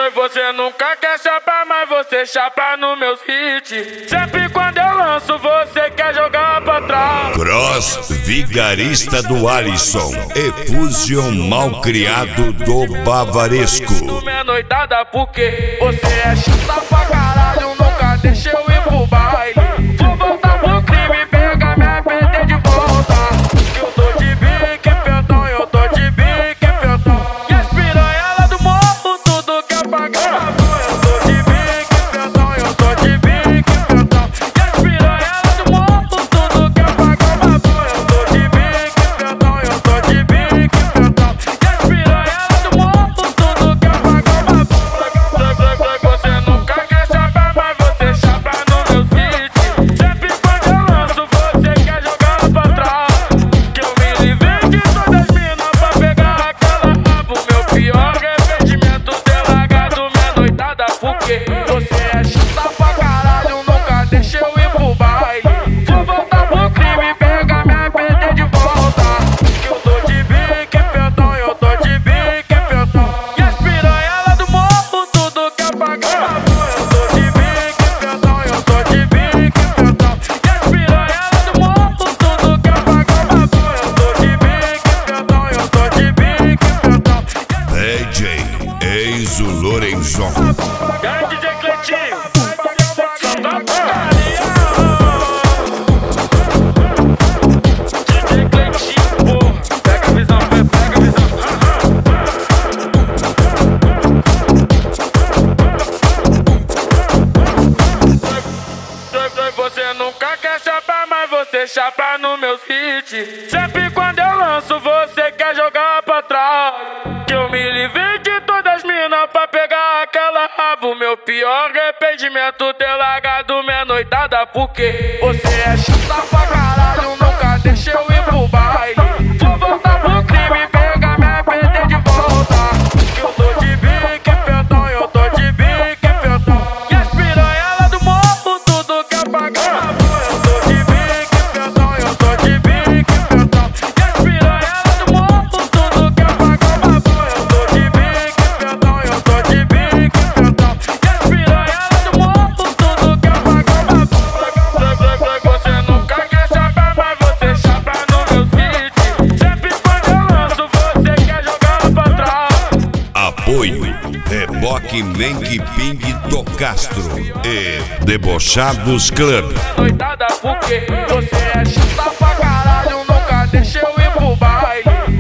Você nunca quer chapar, mas você chapa nos meus hits. Sempre quando eu lanço, você quer jogar pra trás. Cross vigarista do Alisson, Efusion malcriado do Bavaresco. Minha noitada porque você é chata pra caralho, nunca deixa eu ir pro baile. Vou voltar pro crime, pegar minha PT de volta. Que eu tô de bique, pentão, eu tô de bique, pentão. E as piranha lá do morro, tudo quer pagar. Eu tô de bique, pentão, eu tô de bique, pentão. E as piranha lá do morro, tudo quer pagar. Eu tô de bique, pentão, eu tô de bique, pentão. E as piranha lá do morro, tudo quer pagar. Você nunca quer chapar, mas você chapa nos meus hits. Sempre quando eu lanço, você quer jogar pra trás. Que eu me livrei de todas as minas pra pegar aquela rabo. Meu pior arrependimento ter largado minha noitada porque você é chata pra caralho, nunca deixa eu ir pro baile. Vou voltar pro crime, pegar minha PT de volta. Que eu tô de bique, pentão, eu tô de bique, pentão. E as piranha lá do morro, tudo quer pagar. Eu tô de bique, pentão, eu tô de bique, pentão. E as piranha lá do morro, tudo quer pagar. Eu tô de bique, pentão, eu tô de bique, pentão. DJ Enzo Lorenzon. Grande DJ Cleitinho, só dá porcaria. DJ Cleitinho, porra, pega a visão, pega a visão. Você nunca quer chapar, mas você chapa nos meus hits. Sempre quando eu lanço, você quer jogar pra trás. Que eu me livrei de todas as minas pra pegar aquela rabo. Meu pior arrependimento ter largado minha noitada porque você é chata pra caralho, nunca deixa eu ir pro baile. Vou voltar pro crime, pegar minha PT de volta. Que eu tô de bique, pentão, eu tô de bique, pentão. E as piranha lá do morro, tudo quer pagar. Eu tô de bique, pentão, eu tô de bique, pentão. E as piranha lá do morro, tudo quer pagar. Eu tô de bique, pentão, eu tô de bique, pentão. E as piranha lá do morro, tudo quer pagar. Você nunca quer chapar, mas você chapa nos meus hits. Sempre quando eu lanço, você quer jogar pra trás. Apoio Reboque Mengue Ping do Castro e Debochados Club. Noitada porque você é chata pra caralho, nunca deixa eu ir pro baile.